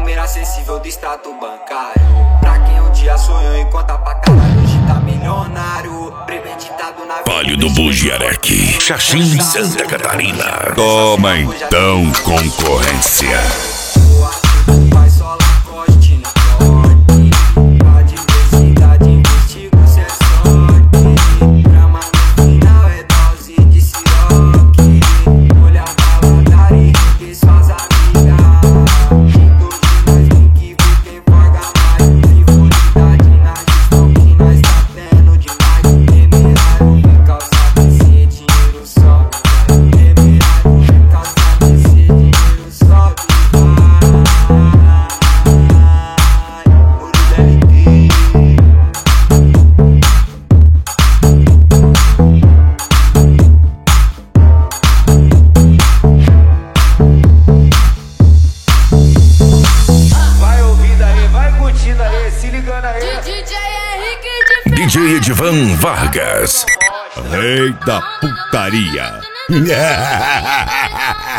número acessível do extrato bancário. Pra quem um dia sonhou em contar pra caralho, hoje tá milionário. Premeditado na vida. Palio do Bugiarec, Xaxim, Santa Catarina. Toma então, concorrência. Vai só Lacoste no corte. A diversidade investiga se é sorte. Trama no final é dose de siroque. Olha a paladar e que suas amigas. Hoje nós tem que ver quem forga mais. Frivolidade na gestão que nós tá tendo demais. Temerário vem calçar desse dinheiro sobe. Temerário vem calçar desse dinheiro sobe. Vai ouvindo aí, vai curtindo aí, se ligando aí. DJ Edivan Vargas, rei da putaria.